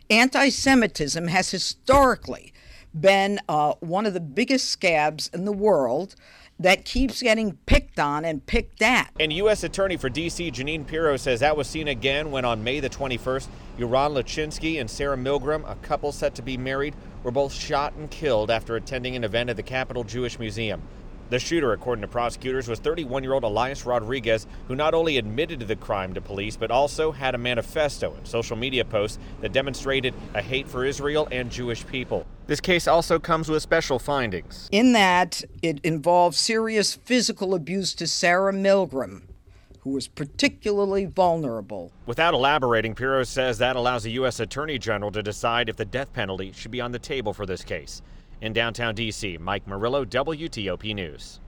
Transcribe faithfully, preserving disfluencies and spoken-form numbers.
Anti-Semitism has historically been uh, one of the biggest scabs in the world that keeps getting picked on and picked at. And U S Attorney for D C Jeanine Pirro says that was seen again when on May the twenty-first, Yaron Lachinsky and Sarah Milgram, a couple set to be married, were both shot and killed after attending an event at the Capitol Jewish Museum. The shooter, according to prosecutors, was thirty-one-year-old Elias Rodriguez, who not only admitted to the crime to police, but also had a manifesto and social media posts that demonstrated a hate for Israel and Jewish people. This case also comes with special findings. In that, it involves serious physical abuse to Sarah Milgram, who was particularly vulnerable. Without elaborating, Pirro says that allows the U S Attorney General to decide if the death penalty should be on the table for this case. In downtown D C, Mike Murillo, W T O P News.